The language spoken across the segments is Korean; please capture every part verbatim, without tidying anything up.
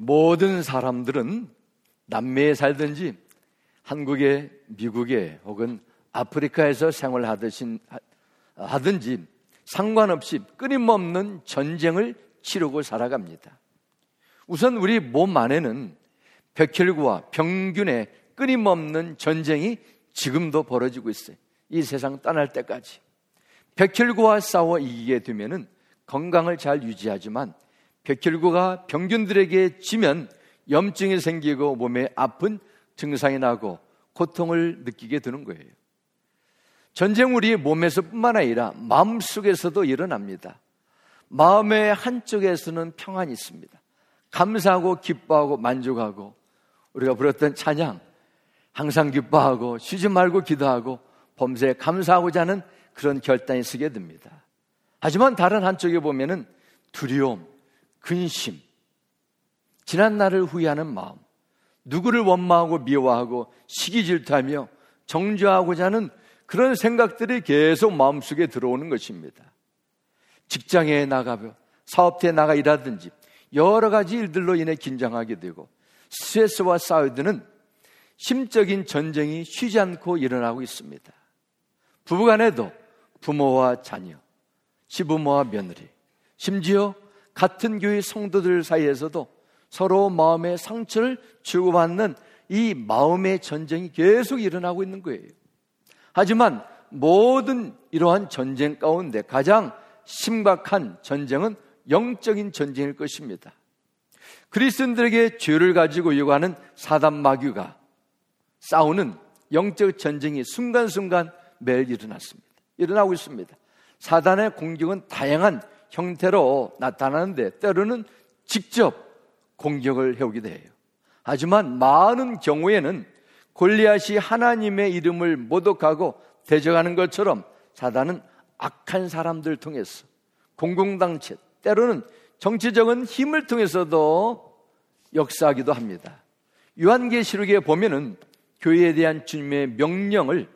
모든 사람들은 남미에 살든지 한국에, 미국에 혹은 아프리카에서 생활하듯이 하든지 상관없이 끊임없는 전쟁을 치르고 살아갑니다. 우선 우리 몸 안에는 백혈구와 병균의 끊임없는 전쟁이 지금도 벌어지고 있어요. 이 세상 떠날 때까지. 백혈구와 싸워 이기게 되면은 건강을 잘 유지하지만 백혈구가 병균들에게 지면 염증이 생기고 몸에 아픈 증상이 나고 고통을 느끼게 되는 거예요. 전쟁 우리 몸에서 뿐만 아니라 마음속에서도 일어납니다. 마음의 한쪽에서는 평안이 있습니다. 감사하고 기뻐하고 만족하고 우리가 부렸던 찬양, 항상 기뻐하고 쉬지 말고 기도하고 범사에 감사하고자 하는 그런 결단이 서게 됩니다. 하지만 다른 한쪽에 보면은 두려움, 근심, 지난 날을 후회하는 마음, 누구를 원망하고 미워하고 시기 질투하며 정죄하고자 하는 그런 생각들이 계속 마음속에 들어오는 것입니다. 직장에 나가며 사업대에 나가 일하든지 여러 가지 일들로 인해 긴장하게 되고 스트레스와 싸우드는 심적인 전쟁이 쉬지 않고 일어나고 있습니다. 부부간에도 부모와 자녀, 시부모와 며느리, 심지어 같은 교회 성도들 사이에서도 서로 마음의 상처를 주고받는 이 마음의 전쟁이 계속 일어나고 있는 거예요. 하지만 모든 이러한 전쟁 가운데 가장 심각한 전쟁은 영적인 전쟁일 것입니다. 그리스도인들에게 죄를 가지고 요구하는 사단 마귀가 싸우는 영적 전쟁이 순간순간 매일 일어났습니다. 일어나고 있습니다. 사단의 공격은 다양한 형태로 나타나는데 때로는 직접 공격을 해오기도 해요. 하지만 많은 경우에는 골리앗이 하나님의 이름을 모독하고 대적하는 것처럼 사단은 악한 사람들을 통해서 공공당체, 때로는 정치적인 힘을 통해서도 역사하기도 합니다. 요한계시록에 보면은 교회에 대한 주님의 명령을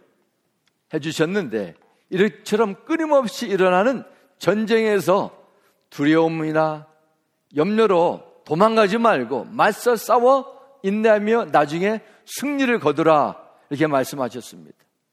해주셨는데 이처럼 끊임없이 일어나는 전쟁에서 두려움이나 염려로 도망가지 말고 맞서 싸워 인내하며 나중에 승리를 거두라 이렇게 말씀하셨습니다.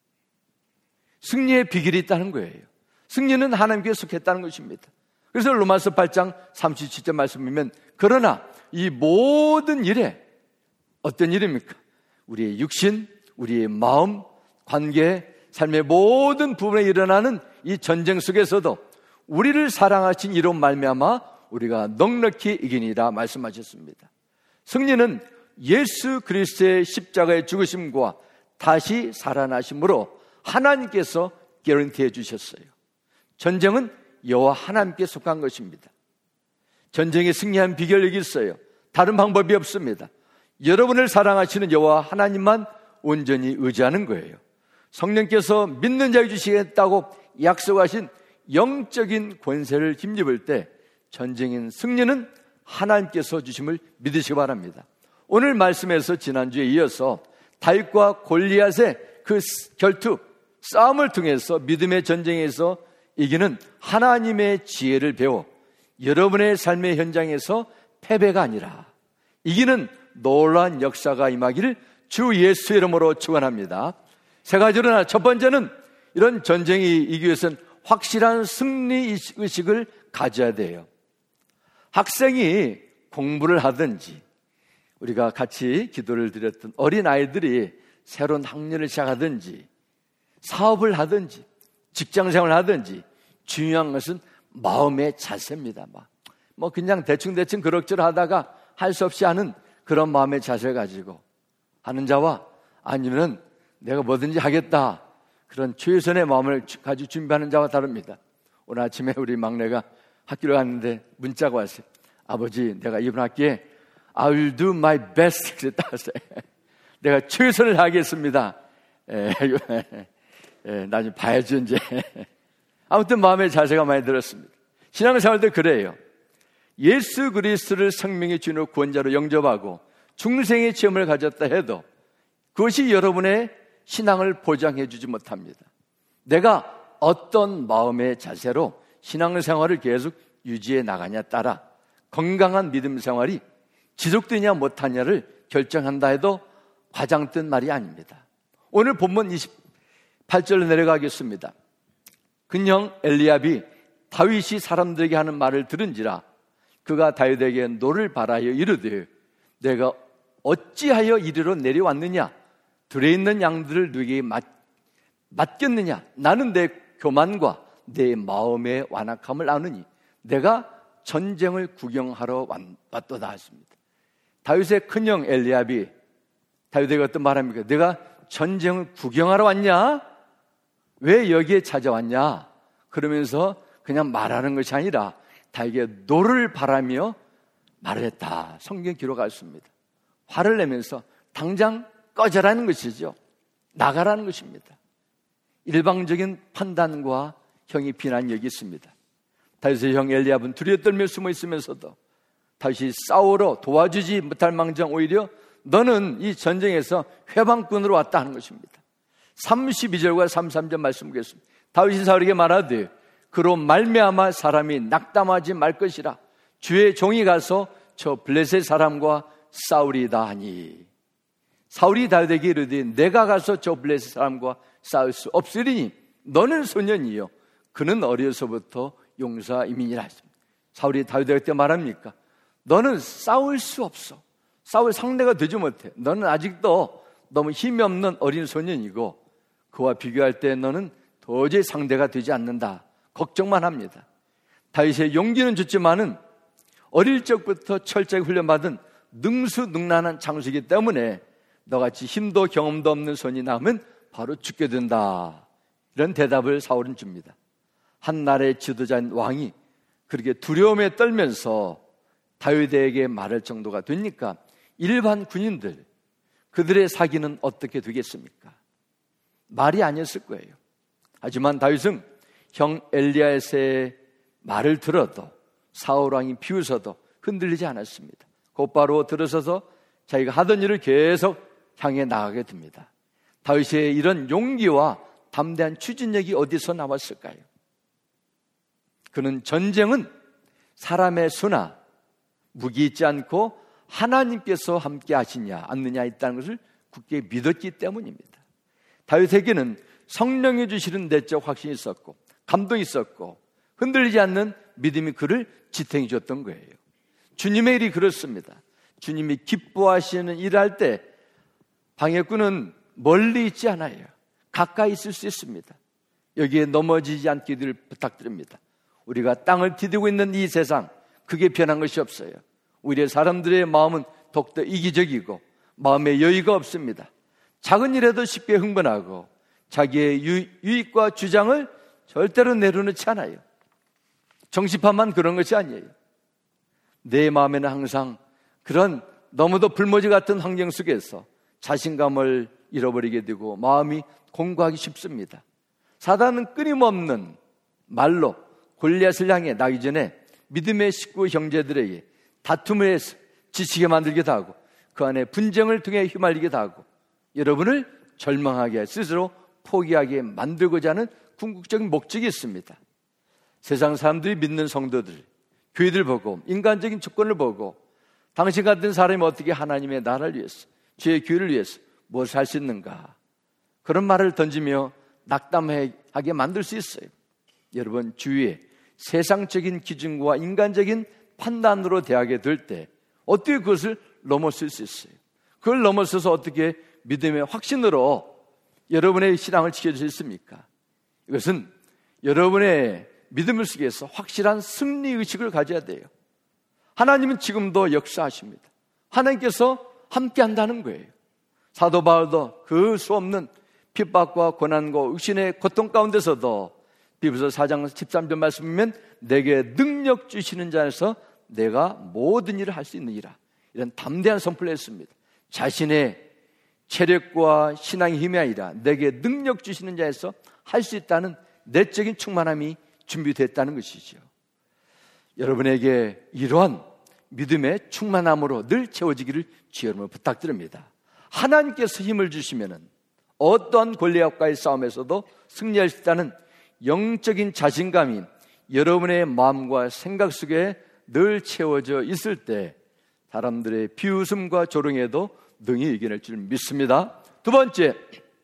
승리의 비결이 있다는 거예요. 승리는 하나님께 속했다는 것입니다. 그래서 로마서 팔 장 삼십칠 절 말씀이면 그러나 이 모든 일에 어떤 일입니까? 우리의 육신, 우리의 마음, 관계, 삶의 모든 부분에 일어나는 이 전쟁 속에서도 우리를 사랑하신 이로 말미암아 우리가 넉넉히 이기니라 말씀하셨습니다. 승리는 예수 그리스도의 십자가의 죽으심과 다시 살아나심으로 하나님께서 개런티해 주셨어요. 전쟁은 여호와 하나님께 속한 것입니다. 전쟁에 승리한 비결이 있어요. 다른 방법이 없습니다. 여러분을 사랑하시는 여호와 하나님만 온전히 의지하는 거예요. 성령께서 믿는 자에게 주시겠다고 약속하신 영적인 권세를 힘입을 때 전쟁인 승리는 하나님께서 주심을 믿으시기 바랍니다. 오늘 말씀에서 지난주에 이어서 다윗과 골리앗의 그 결투, 싸움을 통해서 믿음의 전쟁에서 이기는 하나님의 지혜를 배워 여러분의 삶의 현장에서 패배가 아니라 이기는 놀라운 역사가 임하기를 주 예수 이름으로 축원합니다. 세 가지로 하나, 첫 번째는 이런 전쟁이 이기기 위해서는 확실한 승리 의식을 가져야 돼요. 학생이 공부를 하든지 우리가 같이 기도를 드렸던 어린아이들이 새로운 학년을 시작하든지 사업을 하든지 직장생활을 하든지 중요한 것은 마음의 자세입니다. 뭐 그냥 대충대충 그럭저럭 하다가 할 수 없이 하는 그런 마음의 자세를 가지고 하는 자와 아니면 내가 뭐든지 하겠다 그런 최선의 마음을 가지고 준비하는 자와 다릅니다. 오늘 아침에 우리 막내가 학교를 갔는데 문자가 왔어요. 아버지, 내가 이번 학기에 I'll do my best 그랬다 하세요. 내가 최선을 다하겠습니다. 에, 에, 나중에 봐야죠 이제. 아무튼 마음의 자세가 많이 들었습니다. 신앙생활도 그래요. 예수 그리스도를 생명의 주인으로 구원자로 영접하고 중생의 체험을 가졌다 해도 그것이 여러분의 신앙을 보장해 주지 못합니다. 내가 어떤 마음의 자세로 신앙생활을 계속 유지해 나가냐에 따라 건강한 믿음 생활이 지속되냐 못하냐를 결정한다 해도 과장된 말이 아닙니다. 오늘 본문 이십팔 절로 내려가겠습니다. 근형 엘리압이 다윗이 사람들에게 하는 말을 들은지라 그가 다윗에게 노를 바라여 이르되 내가 어찌하여 이리로 내려왔느냐? 들에 있는 양들을 누구에게 맡, 맡겼느냐? 나는 내 교만과 내 마음의 완악함을 아느니 내가 전쟁을 구경하러 왔도다 했습니다. 다윗의 큰형 엘리압이 다윗에게 어떤 말합니까? 내가 전쟁을 구경하러 왔냐? 왜 여기에 찾아왔냐? 그러면서 그냥 말하는 것이 아니라 다윗에게 노를 바라며 말을 했다. 성경 기록하고 있습니다. 화를 내면서 당장 꺼져라는 것이죠. 나가라는 것입니다. 일방적인 판단과 형이 비난 여기 있습니다. 다윗의 형 엘리압은 두려워 떨며 숨어 있으면서도 다윗이 싸우러 도와주지 못할 망정 오히려 너는 이 전쟁에서 회방꾼으로 왔다 하는 것입니다. 삼십이 절과 삼십삼 절 말씀 보겠습니다. 다윗이 사울에게 말하되 그로 말미암아 사람이 낙담하지 말 것이라 주의 종이 가서 저 블레셋 사람과 싸우리다 하니 사울이 다윗에게 이르되 내가 가서 저 블레셋 사람과 싸울 수 없으리니 너는 소년이요 그는 어려서부터 용사이민이라 했습니다. 사울이 다윗에게 그때 말합니까? 너는 싸울 수 없어. 싸울 상대가 되지 못해. 너는 아직도 너무 힘이 없는 어린 소년이고 그와 비교할 때 너는 도저히 상대가 되지 않는다. 걱정만 합니다. 다윗의 용기는 좋지만은 어릴 적부터 철저히 훈련받은 능수능란한 장수이기 때문에 너같이 힘도 경험도 없는 손이 남으면 바로 죽게 된다. 이런 대답을 사울은 줍니다. 한 나라의 지도자인 왕이 그렇게 두려움에 떨면서 다윗에게 말할 정도가 되니까 일반 군인들 그들의 사기는 어떻게 되겠습니까? 말이 아니었을 거예요. 하지만 다윗은 형 엘리야의 말을 들어도 사울 왕이 비웃어도 흔들리지 않았습니다. 곧바로 들어서서 자기가 하던 일을 계속 향해 나가게 됩니다. 다윗의 이런 용기와 담대한 추진력이 어디서 나왔을까요? 그는 전쟁은 사람의 수나 무기 있지 않고 하나님께서 함께 하시냐 않느냐 있다는 것을 굳게 믿었기 때문입니다. 다윗에게는 성령이 주시는 내적 확신이 있었고 감동이 있었고 흔들리지 않는 믿음이 그를 지탱해 줬던 거예요. 주님의 일이 그렇습니다. 주님이 기뻐하시는 일을 할 때 방해꾼은 멀리 있지 않아요. 가까이 있을 수 있습니다. 여기에 넘어지지 않기를 부탁드립니다. 우리가 땅을 디디고 있는 이 세상 그게 변한 것이 없어요. 오히려 사람들의 마음은 더욱더 이기적이고 마음에 여유가 없습니다. 작은 일에도 쉽게 흥분하고 자기의 유, 유익과 주장을 절대로 내려놓지 않아요. 정치판만 그런 것이 아니에요. 내 마음에는 항상 그런 너무도 불모지 같은 환경 속에서 자신감을 잃어버리게 되고 마음이 공고하기 쉽습니다. 사단은 끊임없는 말로 골리앗을 향해 나기 전에 믿음의 식구 형제들에게 다툼을 해서 지치게 만들기도 하고 그 안에 분쟁을 통해 휘말리기도 하고 여러분을 절망하게 스스로 포기하게 만들고자 하는 궁극적인 목적이 있습니다. 세상 사람들이 믿는 성도들, 교회들 보고 인간적인 조건을 보고 당신 같은 사람이 어떻게 하나님의 나라를 위해서 주의 교회를 위해서 무엇을 할 수 있는가 그런 말을 던지며 낙담하게 만들 수 있어요. 여러분 주위에 세상적인 기준과 인간적인 판단으로 대하게 될 때 어떻게 그것을 넘어설 수 있어요? 그걸 넘어서서 어떻게 믿음의 확신으로 여러분의 신앙을 지켜줄 수 있습니까? 이것은 여러분의 믿음을 속에서 확실한 승리의식을 가져야 돼요. 하나님은 지금도 역사하십니다. 하나님께서 함께 한다는 거예요. 사도 바울도 그 수 없는 핍박과 고난과 의신의 고통 가운데서도 비브서 사 장 십삼 절 말씀이면 내게 능력 주시는 자에서 내가 모든 일을 할 수 있느니라. 이런 담대한 선포를 했습니다. 자신의 체력과 신앙의 힘이 아니라 내게 능력 주시는 자에서 할 수 있다는 내적인 충만함이 준비됐다는 것이죠. 여러분에게 이러한 믿음의 충만함으로 늘 채워지기를 주의 이름으로 부탁드립니다. 하나님께서 힘을 주시면은 어떠한 골리앗과의 싸움에서도 승리할 수 있다는 영적인 자신감이 여러분의 마음과 생각 속에 늘 채워져 있을 때 사람들의 비웃음과 조롱에도 능히 이겨낼 줄 믿습니다. 두 번째,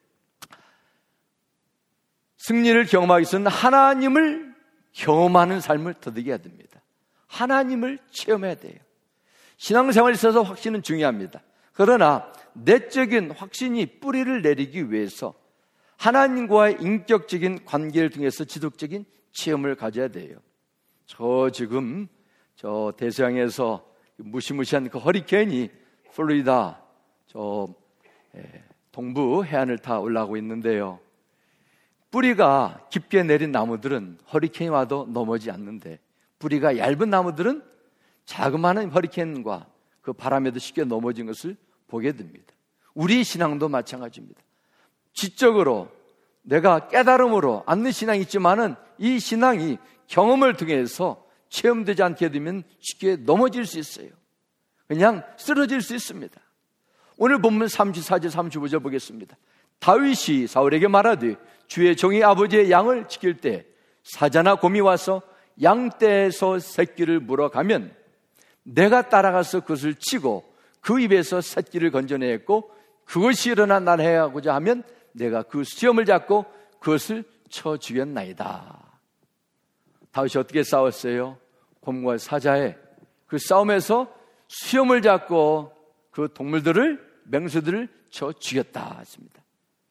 승리를 경험하기 위해서는 하나님을 경험하는 삶을 더디게 해야 됩니다. 하나님을 체험해야 돼요. 신앙생활에 있어서 확신은 중요합니다. 그러나 내적인 확신이 뿌리를 내리기 위해서 하나님과의 인격적인 관계를 통해서 지속적인 체험을 가져야 돼요. 저 지금 저 대서양에서 무시무시한 그 허리케인이 플로리다 저 동부 해안을 타 올라오고 있는데요. 뿌리가 깊게 내린 나무들은 허리케인이 와도 넘어지지 않는데, 뿌리가 얇은 나무들은 자그마한 허리케인과 그 바람에도 쉽게 넘어진 것을 보게 됩니다. 우리 신앙도 마찬가지입니다. 지적으로 내가 깨달음으로 않는 신앙이 있지만은 이 신앙이 경험을 통해서 체험되지 않게 되면 쉽게 넘어질 수 있어요. 그냥 쓰러질 수 있습니다. 오늘 본문 삼십사 절 삼십오 절 보겠습니다. 다윗이 사울에게 말하되 주의 종이 아버지의 양을 지킬 때 사자나 곰이 와서 양떼에서 새끼를 물어가면 내가 따라가서 그것을 치고 그 입에서 새끼를 건져내었고 그것이 일어나 날 해하고자 하면 내가 그 수염을 잡고 그것을 쳐 죽였나이다. 다윗이 어떻게 싸웠어요? 곰과 사자의 그 싸움에서 수염을 잡고 그 동물들을, 맹수들을 쳐 죽였다 했습니다.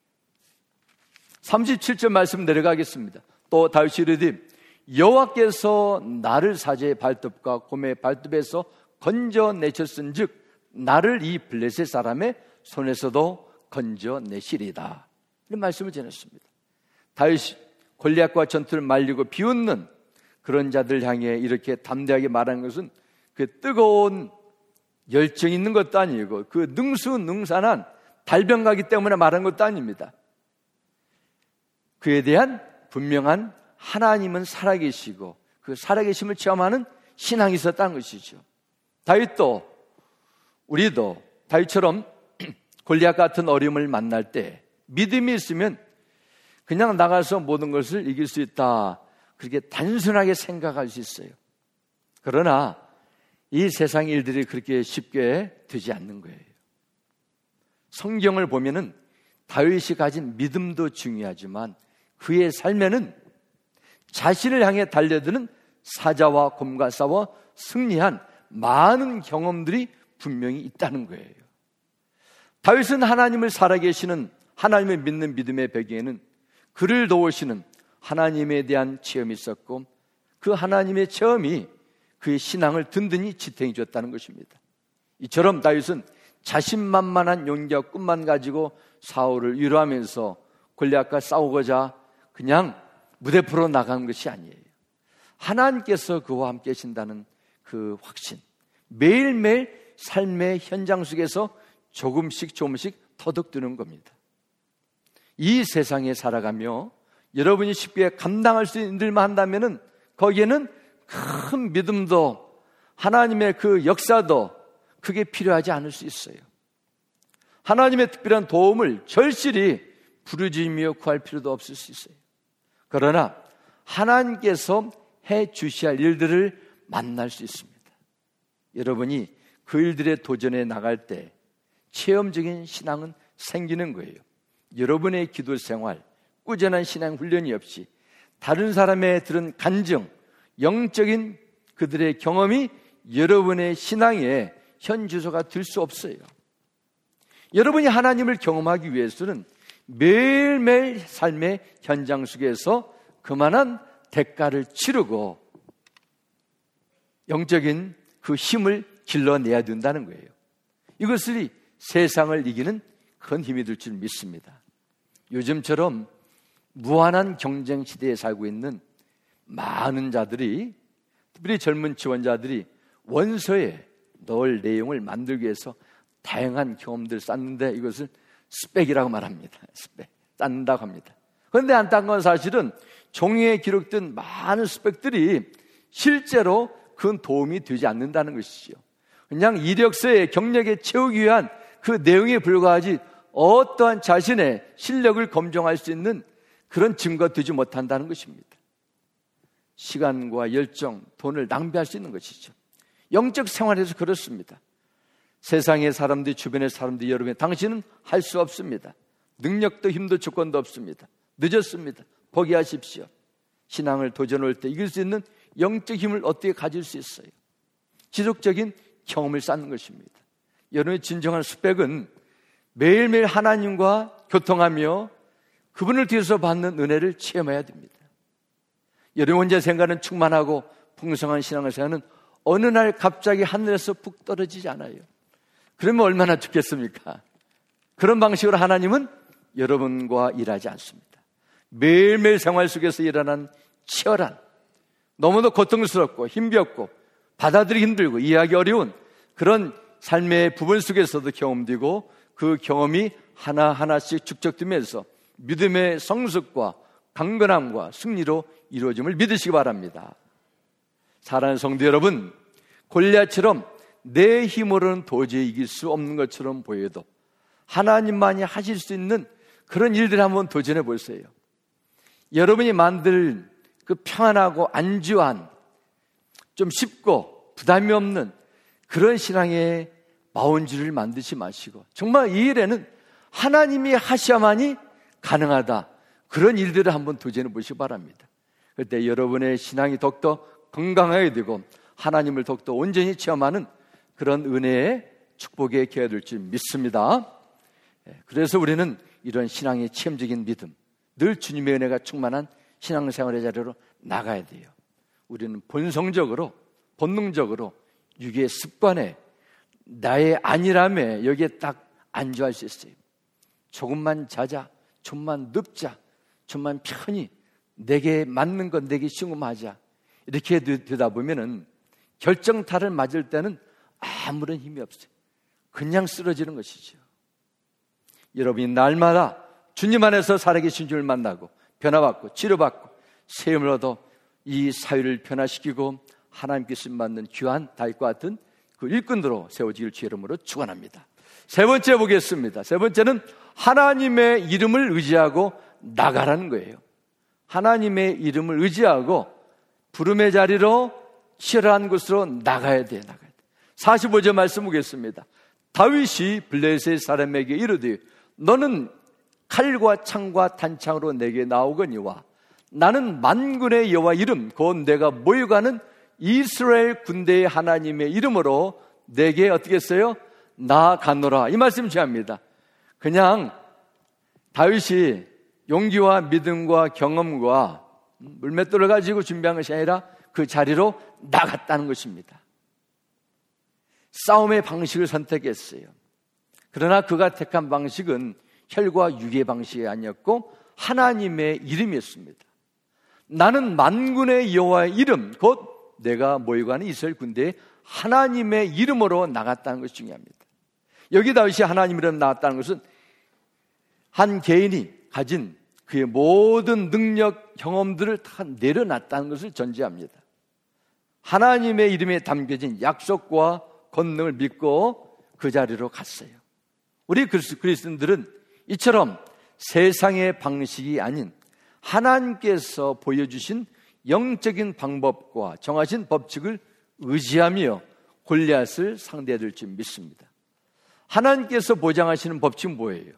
삼십칠 절 말씀 내려가겠습니다. 또 다윗이 이르되 여호와께서 나를 사자의 발톱과 곰의 발톱에서 건져내셨은즉 나를 이 블레셋 사람의 손에서도 건져내시리다. 이런 말씀을 전했습니다. 다윗이 골리앗과 전투를 말리고 비웃는 그런 자들 향해 이렇게 담대하게 말하는 것은 그 뜨거운 열정이 있는 것도 아니고 그 능수능산한 달변가기 때문에 말한 것도 아닙니다. 그에 대한 분명한 하나님은 살아계시고 그 살아계심을 체험하는 신앙이 있었다는 것이죠. 다윗도, 우리도 다윗처럼 골리앗 같은 어려움을 만날 때 믿음이 있으면 그냥 나가서 모든 것을 이길 수 있다, 그렇게 단순하게 생각할 수 있어요. 그러나 이 세상 일들이 그렇게 쉽게 되지 않는 거예요. 성경을 보면은 다윗이 가진 믿음도 중요하지만 그의 삶에는 자신을 향해 달려드는 사자와 곰과 싸워 승리한 많은 경험들이 분명히 있다는 거예요. 다윗은 하나님을 살아계시는, 하나님을 믿는 믿음의 배경에는 그를 도우시는 하나님에 대한 체험이 있었고 그 하나님의 체험이 그의 신앙을 든든히 지탱해 줬다는 것입니다. 이처럼 다윗은 자신만만한 용기와 꿈만 가지고 사울을 위로하면서 골리앗과 싸우고자 그냥 무대포로 나간 것이 아니에요. 하나님께서 그와 함께 하신다는 그 확신, 매일매일 삶의 현장 속에서 조금씩 조금씩 터득되는 겁니다. 이 세상에 살아가며 여러분이 쉽게 감당할 수 있는 일만 한다면은 거기에는 큰 믿음도 하나님의 그 역사도 크게 필요하지 않을 수 있어요. 하나님의 특별한 도움을 절실히 부르짖으며 구할 필요도 없을 수 있어요. 그러나 하나님께서 해 주셔야 할 일들을 만날 수 있습니다. 여러분이 그 일들에 도전해 나갈 때 체험적인 신앙은 생기는 거예요. 여러분의 기도 생활, 꾸준한 신앙 훈련이 없이 다른 사람의 들은 간증, 영적인 그들의 경험이 여러분의 신앙의 현주소가 될 수 없어요. 여러분이 하나님을 경험하기 위해서는 매일매일 삶의 현장 속에서 그만한 대가를 치르고 영적인 그 힘을 길러내야 된다는 거예요. 이것이 세상을 이기는 큰 힘이 될 줄 믿습니다. 요즘처럼 무한한 경쟁 시대에 살고 있는 많은 자들이, 특별히 젊은 지원자들이 원서에 넣을 내용을 만들기 위해서 다양한 경험들을 쌓는데 이것을 스펙이라고 말합니다. 스펙, 쌓는다고 합니다. 그런데 안타까운 사실은 종이에 기록된 많은 스펙들이 실제로 그 도움이 되지 않는다는 것이죠. 그냥 이력서에 경력에 채우기 위한 그 내용에 불과하지 어떠한 자신의 실력을 검증할 수 있는 그런 증거가 되지 못한다는 것입니다. 시간과 열정, 돈을 낭비할 수 있는 것이죠. 영적 생활에서 그렇습니다. 세상의 사람들, 주변의 사람들, 여러분, 당신은 할 수 없습니다. 능력도 힘도 조건도 없습니다. 늦었습니다. 포기하십시오. 신앙을 도전할 때 이길 수 있는 영적 힘을 어떻게 가질 수 있어요? 지속적인 경험을 쌓는 것입니다. 여러분의 진정한 스펙은 매일매일 하나님과 교통하며 그분을 뒤에서 받는 은혜를 체험해야 됩니다. 여러분 혼자 생각은 충만하고 풍성한 신앙을 생각하는 어느 날 갑자기 하늘에서 푹 떨어지지 않아요. 그러면 얼마나 좋겠습니까? 그런 방식으로 하나님은 여러분과 일하지 않습니다. 매일매일 생활 속에서 일어난 치열한, 너무도 고통스럽고 힘겹고 받아들이기 힘들고 이해하기 어려운 그런 삶의 부분 속에서도 경험되고 그 경험이 하나하나씩 축적되면서 믿음의 성숙과 강건함과 승리로 이루어짐을 믿으시기 바랍니다. 사랑하는 성도 여러분, 골리앗처럼 내 힘으로는 도저히 이길 수 없는 것처럼 보여도 하나님만이 하실 수 있는 그런 일들을 한번 도전해 보세요. 여러분이 만들 그 평안하고 안주한, 좀 쉽고 부담이 없는 그런 신앙의 마운지를 만드지 마시고 정말 이 일에는 하나님이 하셔야만이 가능하다, 그런 일들을 한번 도전해 보시기 바랍니다. 그때 여러분의 신앙이 더욱더 건강하게 되고 하나님을 더욱더 온전히 체험하는 그런 은혜의 축복의 기회가 될 줄 믿습니다. 그래서 우리는 이런 신앙의 체험적인 믿음, 늘 주님의 은혜가 충만한 신앙생활의 자리로 나가야 돼요. 우리는 본성적으로, 본능적으로 육의 습관에 나의 안일함에 여기에 딱 안주할 수 있어요. 조금만 자자, 좀만 눕자, 좀만 편히 내게 맞는 건 내게 쉬운 거 하자, 이렇게 되다 보면은 결정타를 맞을 때는 아무런 힘이 없어요. 그냥 쓰러지는 것이죠. 여러분이 날마다 주님 안에서 살아계신 주를 만나고 변화받고 치료받고 세움을 얻어 이 사회를 변화시키고 하나님께 쓰임받는 귀한 다윗과 같은 그 일꾼으로 세워지길 주의 이름으로 축원합니다. 세 번째 보겠습니다. 세 번째는 하나님의 이름을 의지하고 나가라는 거예요. 하나님의 이름을 의지하고 부름의 자리로 치열한 곳으로 나가야 돼, 나가야 돼. 사십오 절 말씀 보겠습니다. 다윗이 블레셋 사람에게 이르되 너는 칼과 창과 단창으로 내게 나오거니와 나는 만군의 여호와 이름 곧 내가 모여가는 이스라엘 군대의 하나님의 이름으로 내게 어떻게 했어요? 나아가노라. 이 말씀 중요합니다. 그냥 다윗이 용기와 믿음과 경험과 물맷돌을 가지고 준비한 것이 아니라 그 자리로 나갔다는 것입니다. 싸움의 방식을 선택했어요. 그러나 그가 택한 방식은 혈과 육의 방식이 아니었고 하나님의 이름이었습니다. 나는 만군의 여호와의 이름 곧 내가 모여가는 이스라엘 군대의 하나님의 이름으로 나갔다는 것이 중요합니다. 여기 다윗이 하나님 이름 나갔다는 것은 한 개인이 가진 그의 모든 능력, 경험들을 다 내려놨다는 것을 전제합니다. 하나님의 이름에 담겨진 약속과 권능을 믿고 그 자리로 갔어요. 우리 그리스도인들은 이처럼 세상의 방식이 아닌 하나님께서 보여주신 영적인 방법과 정하신 법칙을 의지하며 골리앗을 상대해야 될 줄 믿습니다. 하나님께서 보장하시는 법칙은 뭐예요?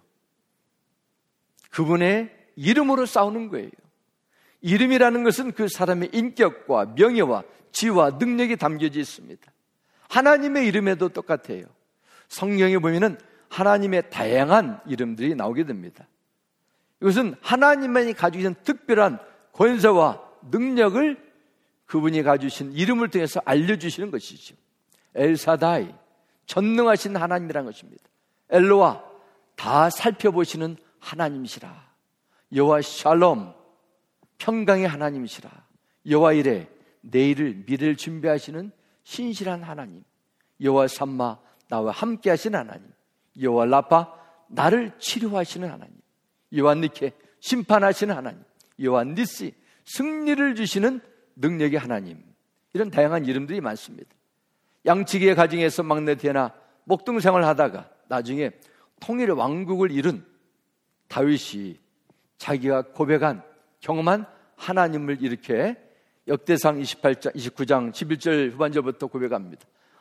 그분의 이름으로 싸우는 거예요. 이름이라는 것은 그 사람의 인격과 명예와 지위와 능력이 담겨져 있습니다. 하나님의 이름에도 똑같아요. 성경에 보면은 하나님의 다양한 이름들이 나오게 됩니다. 이것은 하나님만이 가지고 있는 특별한 권세와 능력을 그분이 가지신 이름을 통해서 알려주시는 것이죠. 엘사다이, 전능하신 하나님이라는 것입니다. 엘로와, 다 살펴보시는 하나님이시라. 여호와 샬롬, 평강의 하나님이시라. 여호와 이레, 내일을 미래를 준비하시는 신실한 하나님. 여호와 삼마, 나와 함께 하시는 하나님. 여호와 라파, 나를 치료하시는 하나님. 여호와 니케, 심판하시는 하나님. 여호와 니시, 승리를 주시는 능력의 하나님. 이런 다양한 이름들이 많습니다. 양치기의 가정에서 막내 되나 목동 생활을 하다가 나중에 통일 왕국을 이룬 다윗이 자기가 고백한 경험한 하나님을 이렇게 역대상 이십팔 장, 이십구 장 십일 절 후반절부터 고백합니다.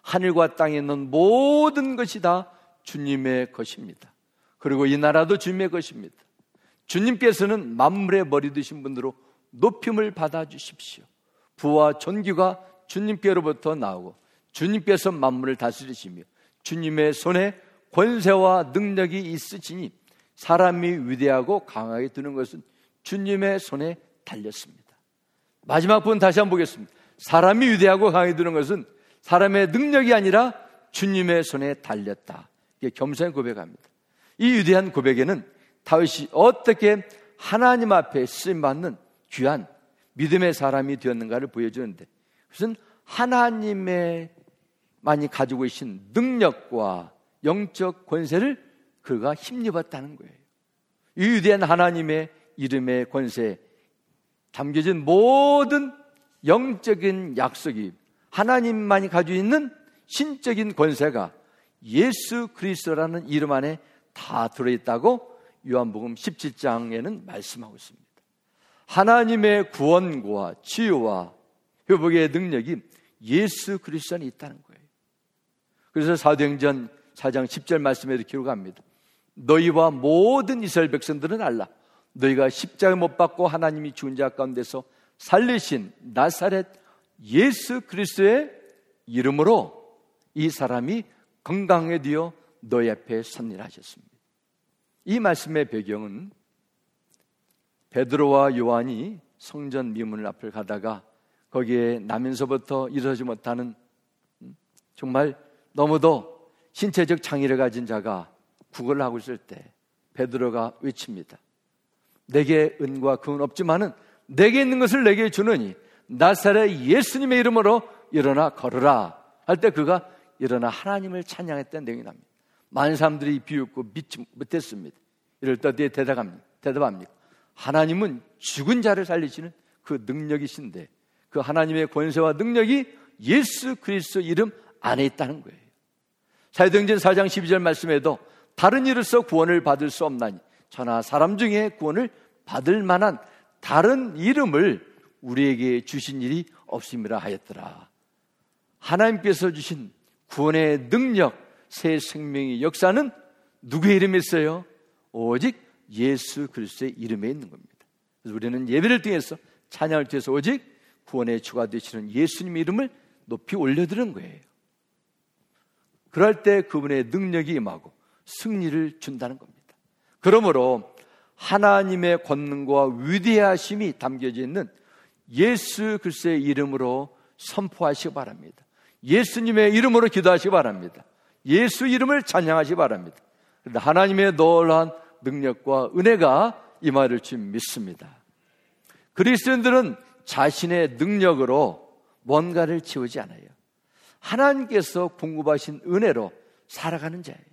하늘과 땅에 있는 모든 것이 다 주님의 것입니다. 그리고 이 나라도 주님의 것입니다. 주님께서는 만물의 머리 되신 분으로 높임을 받아 주십시오. 부와 존귀가 주님께로부터 나오고 주님께서 만물을 다스리시며 주님의 손에 권세와 능력이 있으시니 사람이 위대하고 강하게 두는 것은 주님의 손에 달렸습니다. 마지막 부분 다시 한번 보겠습니다. 사람이 위대하고 강하게 두는 것은 사람의 능력이 아니라 주님의 손에 달렸다. 이게 겸손히 고백합니다. 이 위대한 고백에는 다윗이 어떻게 하나님 앞에 쓰임받는 귀한 믿음의 사람이 되었는가를 보여주는데, 그것은 하나님의 만이 가지고 계신 능력과 영적 권세를 그가 힘입었다는 거예요. 이 위대한 하나님의 이름의 권세에 담겨진 모든 영적인 약속이 하나님만이 가지고 있는 신적인 권세가 예수 그리스도라는 이름 안에 다 들어있다고 요한복음 십칠 장에는 말씀하고 있습니다. 하나님의 구원과 치유와 회복의 능력이 예수 그리스도 안에 있다는 거예요. 그래서 사도행전 사 장 십 절 말씀에도 기록합니다. 너희와 모든 이스라엘 백성들은 알라. 너희가 십자가에 못 박고 하나님이 죽은 자 가운데서 살리신 나사렛 예수 그리스도의 이름으로 이 사람이 건강하게 되어 너희 앞에 선리를 하셨습니다. 이 말씀의 배경은 베드로와 요한이 성전 미문 앞을 가다가 거기에 나면서부터 일어서지 못하는 정말 너무도 신체적 장애를 가진 자가 구걸을 하고 있을 때 베드로가 외칩니다. 내게 은과 금은 없지만은 내게 있는 것을 내게 주느니 나사렛 예수님의 이름으로 일어나 걸으라 할 때 그가 일어나 하나님을 찬양했다는 내용이 납니다. 많은 사람들이 비웃고 믿지 못했습니다. 이럴 때 어디에 대답합니까? 대답합니까? 하나님은 죽은 자를 살리시는 그 능력이신데 그 하나님의 권세와 능력이 예수 그리스도 이름 안에 있다는 거예요. 사도행전 사 장 십이 절 말씀에도 다른 이로서 구원을 받을 수 없나니 천하 사람 중에 구원을 받을 만한 다른 이름을 우리에게 주신 일이 없음이라 하였더라. 하나님께서 주신 구원의 능력, 새 생명의 역사는 누구의 이름에 있어요? 오직 예수 그리스도의 이름에 있는 겁니다. 그래서 우리는 예배를 통해서 찬양을 통해서 오직 구원의 주가 되시는 예수님의 이름을 높이 올려드리는 거예요. 그럴 때 그분의 능력이 임하고 승리를 준다는 겁니다. 그러므로 하나님의 권능과 위대하심이 담겨져 있는 예수 그리스도의 이름으로 선포하시기 바랍니다. 예수님의 이름으로 기도하시기 바랍니다. 예수 이름을 찬양하시기 바랍니다. 하나님의 놀라운 능력과 은혜가 임할 줄 믿습니다. 그리스도인들은 자신의 능력으로 뭔가를 지우지 않아요. 하나님께서 공급하신 은혜로 살아가는 자예요.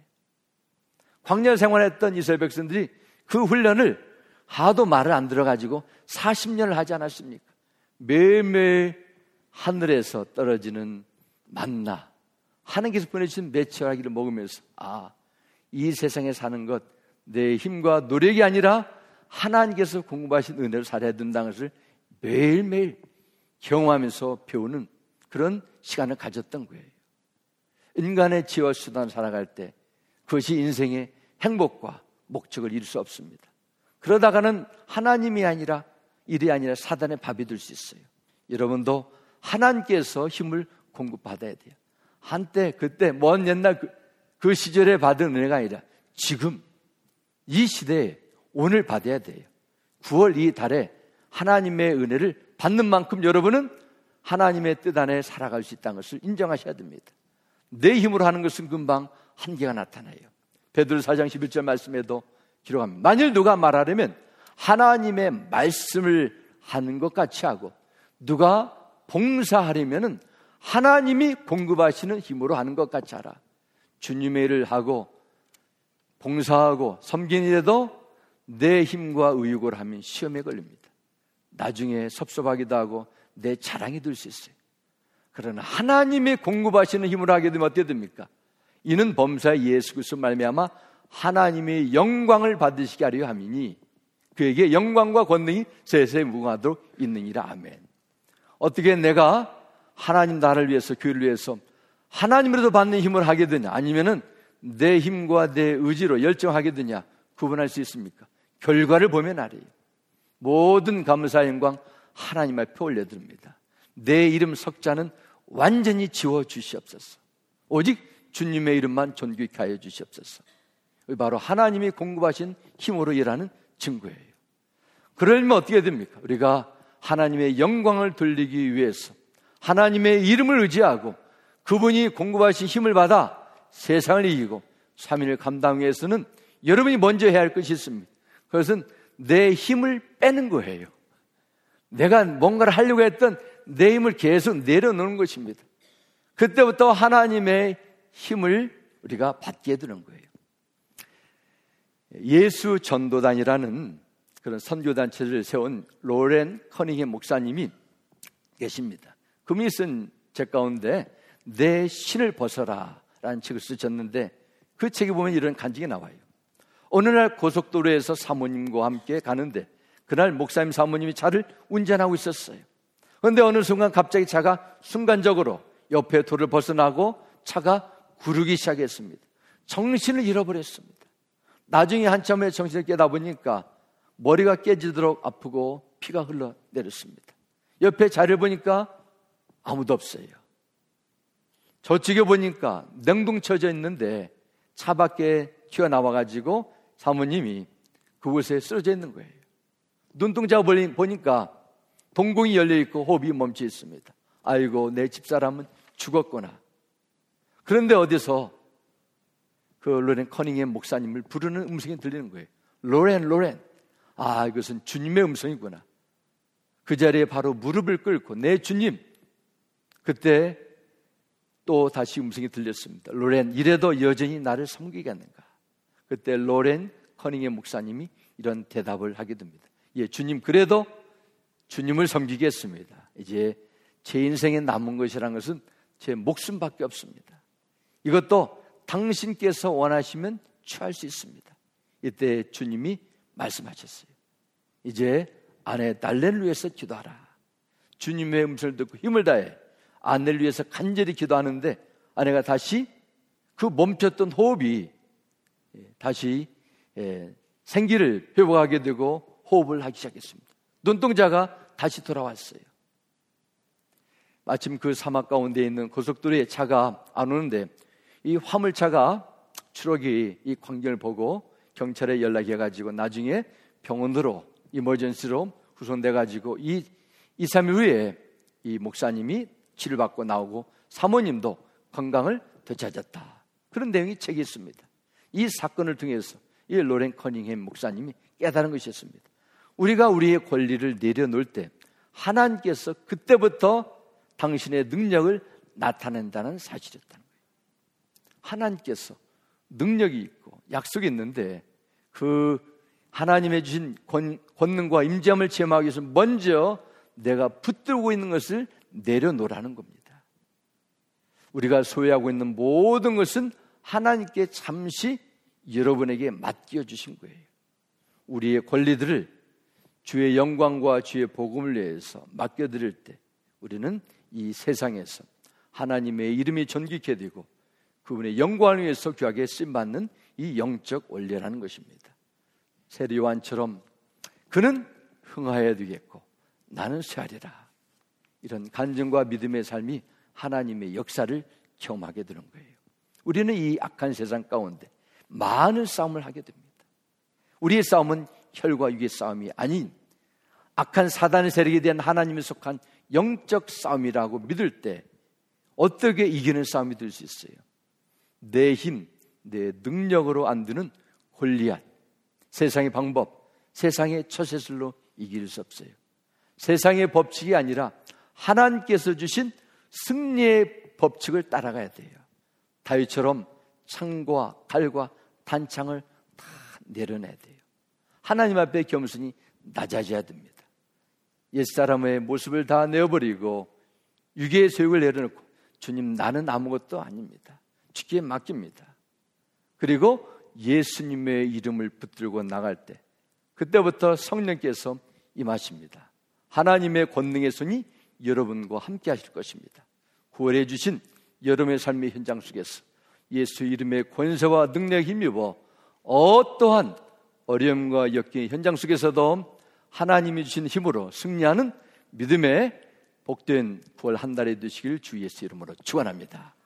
광야 생활했던 이스라엘 백성들이 그 훈련을 하도 말을 안 들어가지고 사십 년을 하지 않았습니까? 매일매일 하늘에서 떨어지는 만나, 하나님께서 보내주신 메추라기를 먹으면서 아, 이 세상에 사는 것 내 힘과 노력이 아니라 하나님께서 공급하신 은혜로 살아야 된다는 것을 매일매일 경험하면서 배우는 그런 시간을 가졌던 거예요. 인간의 지혜와 수단을 살아갈 때 그것이 인생의 행복과 목적을 이룰 수 없습니다. 그러다가는 하나님이 아니라 일이 아니라 사단의 밥이 될 수 있어요. 여러분도 하나님께서 힘을 공급받아야 돼요. 한때 그때 먼 옛날 그, 그 시절에 받은 은혜가 아니라 지금 이 시대에 오늘 받아야 돼요. 구월 이 달에 하나님의 은혜를 받는 만큼 여러분은 하나님의 뜻 안에 살아갈 수 있다는 것을 인정하셔야 됩니다. 내 힘으로 하는 것은 금방 한계가 나타나요. 베드로 사 장 십일 절 말씀에도 기록합니다. 만일 누가 말하려면 하나님의 말씀을 하는 것 같이 하고 누가 봉사하려면 하나님이 공급하시는 힘으로 하는 것 같이 하라. 주님의 일을 하고 봉사하고 섬기는 일에도 내 힘과 의욕을 하면 시험에 걸립니다. 나중에 섭섭하기도 하고 내 자랑이 될 수 있어요. 그러나 하나님이 공급하시는 힘으로 하게 되면 어떻게 됩니까? 이는 범사 예수 그리스도 말미암아 하나님의 영광을 받으시게 하려 함이니 그에게 영광과 권능이 세세 무궁하도록 있느니라. 아멘. 어떻게 내가 하나님 나라를 위해서 교회를 위해서 하나님으로부터 받는 힘을 하게 되냐, 아니면은 내 힘과 내 의지로 열정하게 되냐, 구분할 수 있습니까? 결과를 보면 알아요. 모든 감사 영광 하나님 앞에 올려드립니다. 내 이름 석자는 완전히 지워주시옵소서. 오직 주님의 이름만 존귀케 하여 주시옵소서. 바로 하나님이 공급하신 힘으로 일하는 증거예요. 그러면 어떻게 됩니까? 우리가 하나님의 영광을 돌리기 위해서 하나님의 이름을 의지하고 그분이 공급하신 힘을 받아 세상을 이기고 삼위를 감당하기 위해서는 여러분이 먼저 해야 할 것이 있습니다. 그것은 내 힘을 빼는 거예요. 내가 뭔가를 하려고 했던 내 힘을 계속 내려놓는 것입니다. 그때부터 하나님의 힘을 우리가 받게 되는 거예요. 예수 전도단이라는 그런 선교단체를 세운 로렌 커닝햄 목사님이 계십니다. 그분이 쓴 책 가운데 내 신을 벗어라 라는 책을 쓰셨는데 그 책에 보면 이런 간증이 나와요. 어느 날 고속도로에서 사모님과 함께 가는데 그날 목사님 사모님이 차를 운전하고 있었어요. 그런데 어느 순간 갑자기 차가 순간적으로 옆에 도를 벗어나고 차가 구르기 시작했습니다. 정신을 잃어버렸습니다. 나중에 한참 후에 정신을 깨다보니까 머리가 깨지도록 아프고 피가 흘러내렸습니다. 옆에 자리를 보니까 아무도 없어요. 저쪽에 보니까 냉동쳐져 있는데 차 밖에 튀어나와가지고 사모님이 그곳에 쓰러져 있는 거예요. 눈동자 보니까 동공이 열려있고 호흡이 멈춰 있습니다. 아이고, 내 집사람은 죽었구나. 그런데 어디서 그 로렌 커닝햄 목사님을 부르는 음성이 들리는 거예요. 로렌, 로렌. 아, 이것은 주님의 음성이구나. 그 자리에 바로 무릎을 꿇고 내 주님. 그때 또 다시 음성이 들렸습니다. 로렌, 이래도 여전히 나를 섬기겠는가? 그때 로렌 커닝햄 목사님이 이런 대답을 하게 됩니다. 예, 주님, 그래도 주님을 섬기겠습니다. 이제 제 인생에 남은 것이라는 것은 제 목숨밖에 없습니다. 이것도 당신께서 원하시면 취할 수 있습니다. 이때 주님이 말씀하셨어요. 이제 아내 달래를 위해서 기도하라. 주님의 음성을 듣고 힘을 다해 아내를 위해서 간절히 기도하는데 아내가 다시 그 멈췄던 호흡이 다시 생기를 회복하게 되고 호흡을 하기 시작했습니다. 눈동자가 다시 돌아왔어요. 마침 그 사막 가운데 있는 고속도로에 차가 안 오는데 이 화물차가 추락이 이 광경을 보고 경찰에 연락해가지고 나중에 병원으로 이머전시로 후송돼가지고 이, 이, 삼 일 후에 이 목사님이 치료받고 나오고 사모님도 건강을 되찾았다. 그런 내용이 책에 있습니다. 이 사건을 통해서 이 로렌 커닝햄 목사님이 깨달은 것이었습니다. 우리가 우리의 권리를 내려놓을 때 하나님께서 그때부터 당신의 능력을 나타낸다는 사실이었다는 거예요. 하나님께서 능력이 있고 약속이 있는데 그 하나님의 주신 권, 권능과 임재함을 체험하기 위해서 먼저 내가 붙들고 있는 것을 내려놓으라는 겁니다. 우리가 소유하고 있는 모든 것은 하나님께 잠시 여러분에게 맡겨 주신 거예요. 우리의 권리들을 주의 영광과 주의 복음을 위해서 맡겨드릴 때 우리는 이 세상에서 하나님의 이름이 존귀케 되고 그분의 영광을 위해서 귀하게 쓰임받는 이 영적 원리라는 것입니다. 세례 요한처럼 그는 흥하여야 되겠고 나는 쇠하리라. 이런 간증과 믿음의 삶이 하나님의 역사를 경험하게 되는 거예요. 우리는 이 악한 세상 가운데 많은 싸움을 하게 됩니다. 우리의 싸움은 혈과 육의 싸움이 아닌 악한 사단의 세력에 대한 하나님에 속한 영적 싸움이라고 믿을 때 어떻게 이기는 싸움이 될 수 있어요? 내 힘, 내 능력으로 안 되는 골리앗, 세상의 방법, 세상의 처세술로 이길 수 없어요. 세상의 법칙이 아니라 하나님께서 주신 승리의 법칙을 따라가야 돼요. 다윗처럼 창과 칼과 단창을 다 내려놔야 돼요. 하나님 앞에 겸손히 낮아져야 됩니다. 옛사람의 모습을 다 내어버리고 육의 소욕을 내려놓고 주님, 나는 아무것도 아닙니다. 주께 맡깁니다. 그리고 예수님의 이름을 붙들고 나갈 때 그때부터 성령께서 임하십니다. 하나님의 권능의 손이 여러분과 함께 하실 것입니다. 구원해 주신 여러분의 삶의 현장 속에서 예수 이름의 권세와 능력에 힘입어 어떠한 어려움과 역경의 현장 속에서도 하나님이 주신 힘으로 승리하는 믿음의 복된 구월 한 달이 되시길 주 예수 이름으로 축원합니다.